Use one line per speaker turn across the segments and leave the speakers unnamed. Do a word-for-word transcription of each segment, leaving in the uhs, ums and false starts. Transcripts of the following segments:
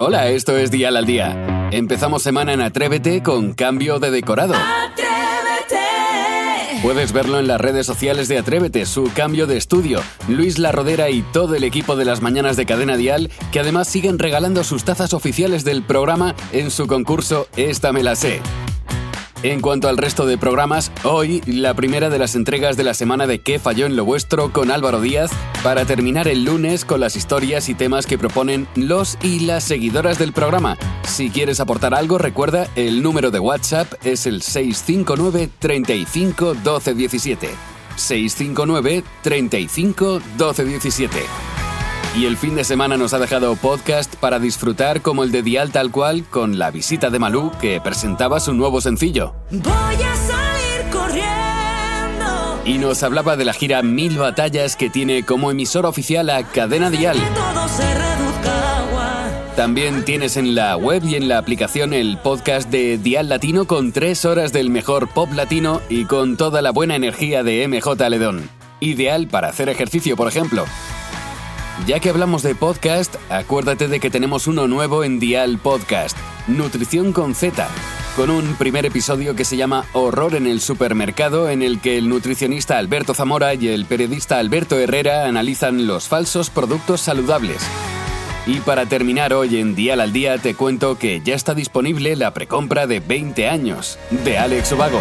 Hola, esto es Dial al Día. Empezamos semana en Atrévete con cambio de decorado.
Atrévete.
Puedes verlo en las redes sociales de Atrévete, su cambio de estudio. Luis La Rodera y todo el equipo de las mañanas de Cadena Dial, que además siguen regalando sus tazas oficiales del programa en su concurso Esta me la sé. En cuanto al resto de programas, hoy la primera de las entregas de la semana de ¿Qué falló en lo vuestro? Con Álvaro Díaz, para terminar el lunes con las historias y temas que proponen los y las seguidoras del programa. Si quieres aportar algo, recuerda, el número de WhatsApp es el seis cinco nueve, treinta y cinco, doce diecisiete. seis cinco nueve, treinta y cinco, doce diecisiete. Y el fin de semana nos ha dejado podcast para disfrutar como el de Dial Tal Cual, con la visita de Malú, que presentaba su nuevo sencillo.
Voy a salir corriendo.
Y nos hablaba de la gira Mil Batallas que tiene como emisora oficial a Cadena Dial.
Que todo se reduzca a agua.
También tienes en la web y en la aplicación el podcast de Dial Latino con tres horas del mejor pop latino y con toda la buena energía de M J Ledón. Ideal para hacer ejercicio, por ejemplo. Ya que hablamos de podcast, acuérdate de que tenemos uno nuevo en Dial Podcast, Nutrición con Z, con un primer episodio que se llama Horror en el supermercado, en el que el nutricionista Alberto Zamora y el periodista Alberto Herrera analizan los falsos productos saludables. Y para terminar hoy en Dial al Día te cuento que ya está disponible la precompra de veinte años de Alex Ubago.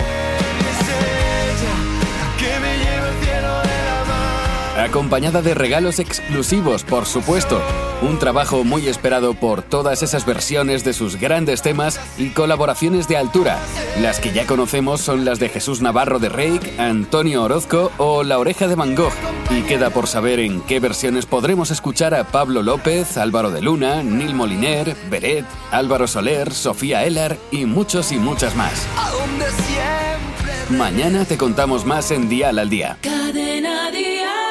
Acompañada de regalos exclusivos, por supuesto. Un trabajo muy esperado por todas esas versiones de sus grandes temas y colaboraciones de altura. Las que ya conocemos son las de Jesús Navarro de Reik, Antonio Orozco o La Oreja de Van Gogh. Y queda por saber en qué versiones podremos escuchar a Pablo López, Álvaro de Luna, Nil Moliner, Beret, Álvaro Soler, Sofía Ellar y muchos y muchas más. Mañana te contamos más en Dial al Día.
Cadena Dial.